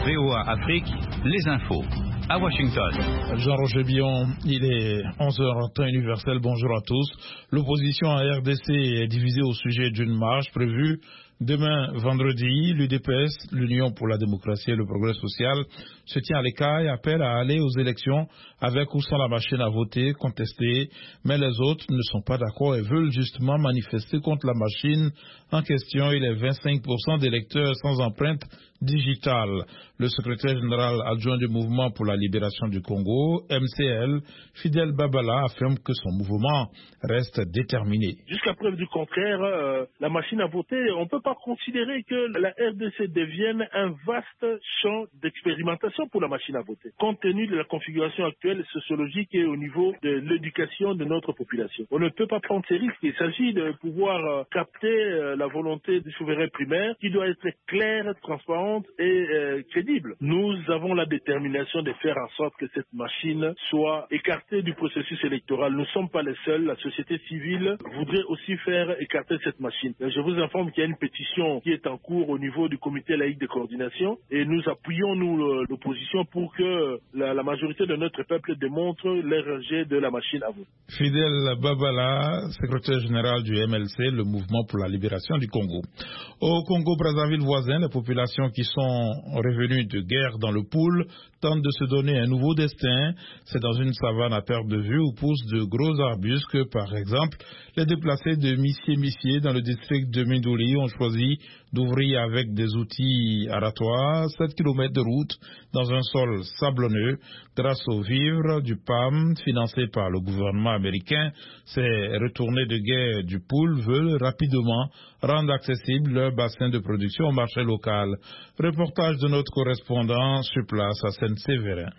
VOA Afrique, les infos. À Washington. Jean-Roger Billon, il est 11h temps universel. Bonjour à tous. L'opposition à RDC est divisée au sujet d'une marche prévue demain vendredi. L'UDPS, l'Union pour la démocratie et le progrès social, se tient à l'écart et appelle à aller aux élections avec ou sans la machine à voter contestée. Mais les autres ne sont pas d'accord et veulent justement manifester contre la machine en question et les 25% d'électeurs sans empreinte digitale. Le secrétaire général adjoint du Mouvement pour la libération du Congo, MCL, Fidel Babala, affirme que son mouvement reste déterminé. Jusqu'à preuve du contraire, la machine à voter, on ne peut pas considérer que la RDC devienne un vaste champ d'expérimentation pour la machine à voter, compte tenu de la configuration actuelle sociologique et au niveau de l'éducation de notre population. On ne peut pas prendre ces risques. Il s'agit de pouvoir capter la volonté du souverain primaire qui doit être claire, transparente et crédible. Nous avons la détermination de faire en sorte que cette machine soit écartée du processus électoral. Nous ne sommes pas les seuls. La société civile voudrait aussi faire écarter cette machine. Je vous informe qu'il y a une pétition qui est en cours au niveau du comité laïque de coordination et nous appuyons, nous, l'opposition pour que la majorité de notre peuple démontre les rejets de la machine à voter. Fidel Babala, secrétaire général du MLC, le Mouvement pour la libération du Congo. Au Congo-Brazzaville voisin, les populations qui sont revenues de guerre dans le Poul tentent de se donner un nouveau destin. C'est dans une savane à perte de vue où poussent de gros arbustes que, par exemple, les déplacés de Missié dans le district de Mindouli ont choisi d'ouvrir avec des outils aratoires 7 km de route dans un sol sablonneux grâce aux vivres du PAM financé par le gouvernement américain. Ces retournés de guerre du Poul veulent rapidement rendre accessible leur bassin de production au marché local. Reportage de notre correspondant sur place à Saint-Séverin.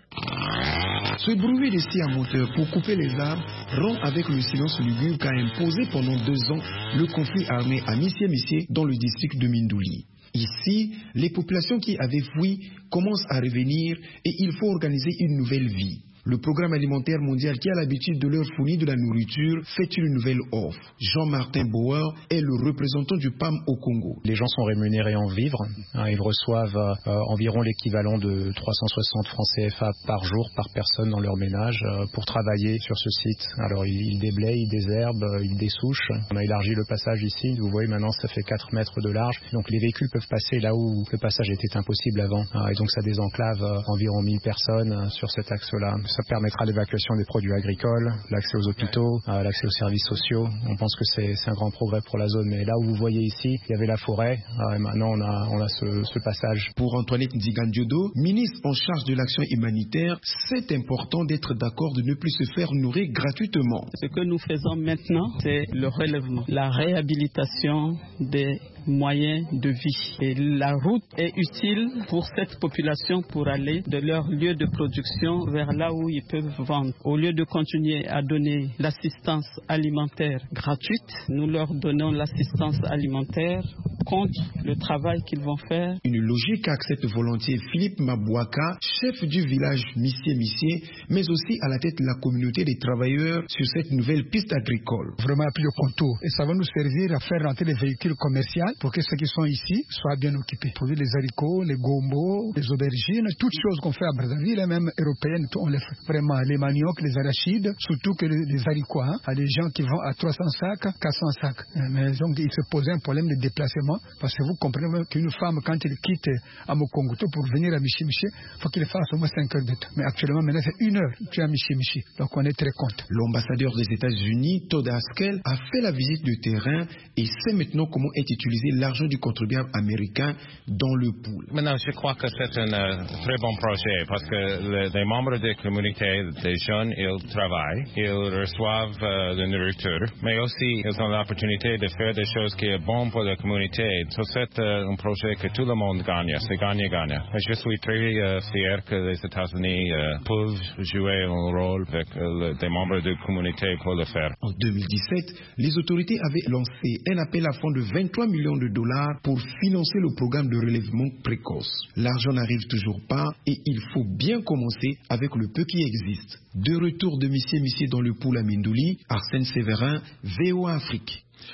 Ce bruit de scie à moteur pour couper les arbres rompt avec le silence lugubre qu'a imposé pendant 2 ans le conflit armé à Missié dans le district de Mindouli. Ici, les populations qui avaient fui commencent à revenir et il faut organiser une nouvelle vie. Le programme alimentaire mondial qui a l'habitude de leur fournir de la nourriture fait une nouvelle offre. Jean-Martin Bauer est le représentant du PAM au Congo. Les gens sont rémunérés en vivres. Ils reçoivent environ l'équivalent de 360 francs CFA par jour, par personne dans leur ménage pour travailler sur ce site. Alors ils déblayent, ils désherbent, ils dessouchent. On a élargi le passage ici. Vous voyez maintenant ça fait 4 mètres de large. Donc les véhicules peuvent passer là où le passage était impossible avant. Et donc ça désenclave environ 1000 personnes sur cet axe-là. Ça permettra l'évacuation des produits agricoles, l'accès aux hôpitaux, l'accès aux services sociaux. On pense que c'est un grand progrès pour la zone. Mais là où vous voyez ici, il y avait la forêt. Et maintenant, on a ce passage. Pour Antoinette Ndigandiodo, ministre en charge de l'action humanitaire, c'est important d'être d'accord de ne plus se faire nourrir gratuitement. Ce que nous faisons maintenant, c'est le relèvement, la réhabilitation des moyens de vie. Et la route est utile pour cette population pour aller de leur lieu de production vers là où ils peuvent vendre. Au lieu de continuer à donner l'assistance alimentaire gratuite, nous leur donnons l'assistance alimentaire contre le travail qu'ils vont faire. Une logique accepte volontiers Philippe Mabouaka, chef du village Missié, mais aussi à la tête de la communauté des travailleurs sur cette nouvelle piste agricole. Vraiment appuyé au contour. Et ça va nous servir à faire rentrer les véhicules commerciaux pour que ceux qui sont ici soient bien occupés. Produire les haricots, les gombos, les aubergines, toutes choses qu'on fait à Brazzaville, même européennes, on les fait. Vraiment, les maniocs, les arachides, surtout que les haricots. À des gens qui vont à 300 sacs, 400 sacs. Mais donc, il se pose un problème de déplacement, parce que vous comprenez qu'une femme, quand elle quitte à Mokonguto pour venir à Michi, il faut qu'il fasse au moins 5 heures de temps. Mais actuellement, maintenant, c'est 1 heure, tu es à Michi. Donc, on est très content. L'ambassadeur des États-Unis, Todd Haskell, a fait la visite du terrain et sait maintenant comment est utilisé l'argent du contribuable américain dans le pool. Maintenant, je crois que c'est un très bon projet parce que les membres des communautés, des jeunes, ils travaillent, ils reçoivent de nourriture, mais aussi ils ont l'opportunité de faire des choses qui sont bonnes pour la communauté. C'est un projet que tout le monde gagne, c'est gagne-gagne. Je suis très fier que les États-Unis peuvent jouer un rôle avec des membres de la communauté pour le faire. En 2017, les autorités avaient lancé un appel à fonds de 23 millions de dollars pour financer le programme de relèvement précoce. L'argent n'arrive toujours pas et il faut bien commencer avec le peu qui existe. De retour de Missié dans le pool à Mindouli, Arsène Séverin, VOA Afrique.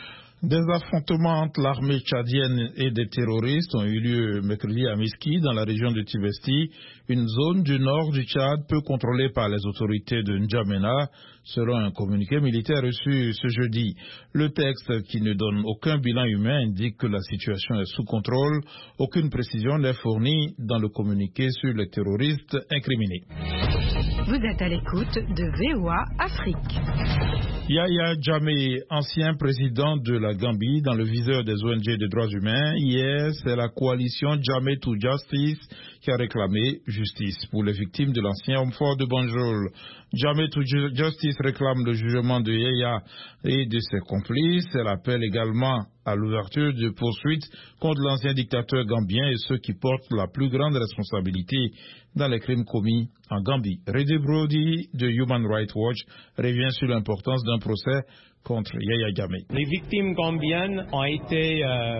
Des affrontements entre l'armée tchadienne et des terroristes ont eu lieu mercredi à Miski, dans la région de Tibesti, une zone du nord du Tchad peu contrôlée par les autorités de N'Djamena, selon un communiqué militaire reçu ce jeudi. Le texte, qui ne donne aucun bilan humain, indique que la situation est sous contrôle. Aucune précision n'est fournie dans le communiqué sur les terroristes incriminés. Vous êtes à l'écoute de VOA Afrique. Yahya Jammeh, ancien président de la Gambie, dans le viseur des ONG de droits humains. Hier, c'est la coalition Jammeh to Justice qui a réclamé justice pour les victimes de l'ancien homme fort de Banjul. Jammeh to Justice réclame le jugement de Yahya et de ses complices. Elle appelle également à l'ouverture de poursuites contre l'ancien dictateur gambien et ceux qui portent la plus grande responsabilité dans les crimes commis en Gambie. Reddy Brody de Human Rights Watch revient sur l'importance d'un procès contre Yahya Jammeh. Les victimes gambiennes ont été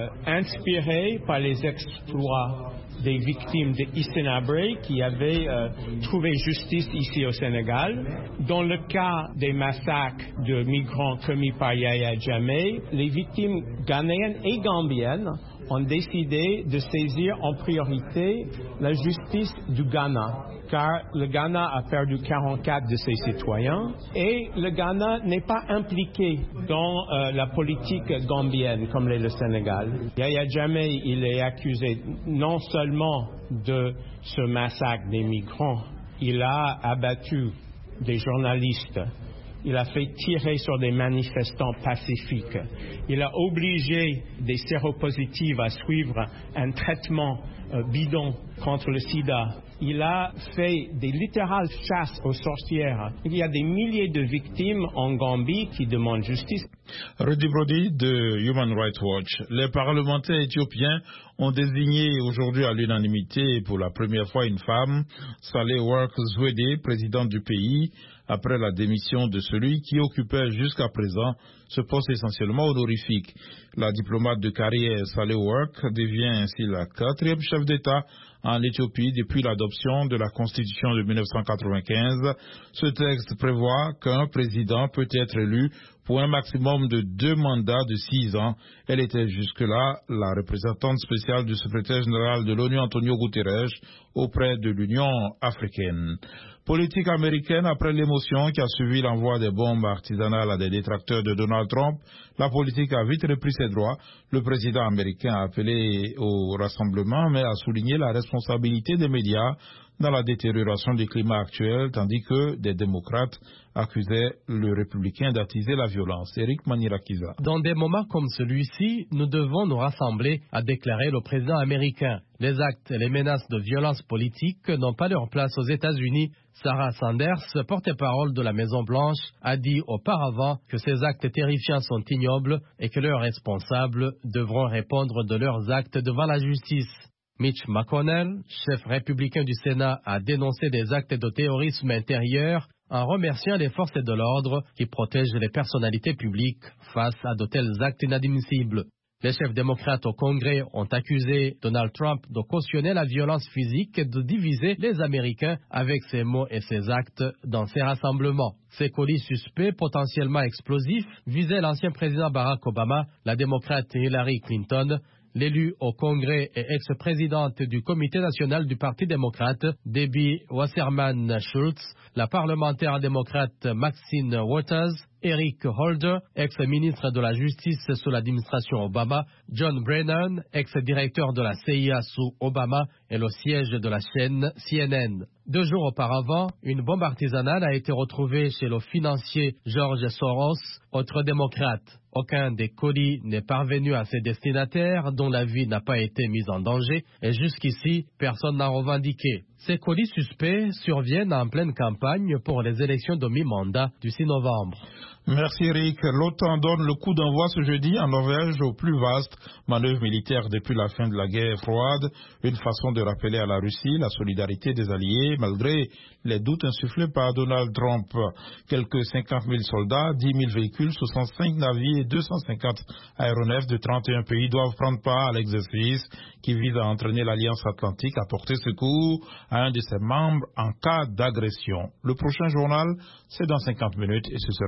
inspirées par les exploits des victimes de Hissène Habré qui avaient trouvé justice ici au Sénégal. Dans le cas des massacres de migrants commis par Yahya Jammeh, les victimes ghanéennes et gambiennes ont décidé de saisir en priorité la justice du Ghana, car le Ghana a perdu 44 de ses citoyens et le Ghana n'est pas impliqué dans la politique gambienne comme l'est le Sénégal. Yahya Jammeh, il est accusé non seulement de ce massacre des migrants, il a abattu des journalistes, il a fait tirer sur des manifestants pacifiques. Il a obligé des séropositifs à suivre un traitement bidon contre le sida. Il a fait des littérales chasses aux sorcières. Il y a des milliers de victimes en Gambie qui demandent justice. Reddy Brody de Human Rights Watch. Les parlementaires éthiopiens ont désigné aujourd'hui à l'unanimité pour la première fois une femme, Sahle-Work Zewde, présidente du pays, après la démission de celui qui occupait jusqu'à présent ce poste essentiellement honorifique. La diplomate de carrière Sahle-Work devient ainsi la 4e chef d'État en Éthiopie depuis l'adoption de la Constitution de 1995. Ce texte prévoit qu'un président peut être élu pour un maximum de 2 mandats de 6 ans. Elle était jusque-là la représentante spéciale du secrétaire général de l'ONU, Antonio Guterres, auprès de l'Union africaine. Politique américaine, après l'émotion qui a suivi l'envoi des bombes artisanales à des détracteurs de Donald Trump, la politique a vite repris ses droits. Le président américain a appelé au rassemblement, mais a souligné la responsabilité des médias dans la détérioration du climat actuel, tandis que des démocrates accusaient le républicain d'attiser la violence. Eric Manirakiza. Dans des moments comme celui-ci, nous devons nous rassembler, a déclaré le président américain. Les actes et les menaces de violence politique n'ont pas leur place aux États-Unis. Sarah Sanders, porte-parole de la Maison-Blanche, a dit auparavant que ces actes terrifiants sont ignobles et que leurs responsables devront répondre de leurs actes devant la justice. Mitch McConnell, chef républicain du Sénat, a dénoncé des actes de terrorisme intérieur en remerciant les forces de l'ordre qui protègent les personnalités publiques face à de tels actes inadmissibles. Les chefs démocrates au Congrès ont accusé Donald Trump de cautionner la violence physique et de diviser les Américains avec ses mots et ses actes dans ces rassemblements. Ces colis suspects potentiellement explosifs visaient l'ancien président Barack Obama, la démocrate Hillary Clinton, l'élue au Congrès et ex-présidente du Comité national du Parti démocrate, Debbie Wasserman Schultz, la parlementaire démocrate Maxine Waters, Eric Holder, ex-ministre de la Justice sous l'administration Obama, John Brennan, ex-directeur de la CIA sous Obama et le siège de la chaîne CNN. 2 jours auparavant, une bombe artisanale a été retrouvée chez le financier George Soros, autre démocrate. Aucun des colis n'est parvenu à ses destinataires dont la vie n'a pas été mise en danger et jusqu'ici, personne n'a revendiqué. Ces colis suspects surviennent en pleine campagne pour les élections de mi-mandat du 6 novembre. Merci Eric. L'OTAN donne le coup d'envoi ce jeudi en Norvège aux plus vastes manœuvres militaires depuis la fin de la guerre froide. Une façon de rappeler à la Russie la solidarité des alliés malgré les doutes insufflés par Donald Trump. Quelques 50 000 soldats, 10 000 véhicules, 65 navires et 250 aéronefs de 31 pays doivent prendre part à l'exercice qui vise à entraîner l'Alliance Atlantique à porter secours à un de ses membres en cas d'agression. Le prochain journal, c'est dans 50 minutes et ce sera en compagnie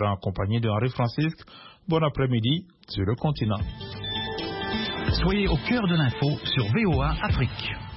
accompagné de Henri Francisque. Bon après-midi sur le continent. Soyez au cœur de l'info sur VOA Afrique.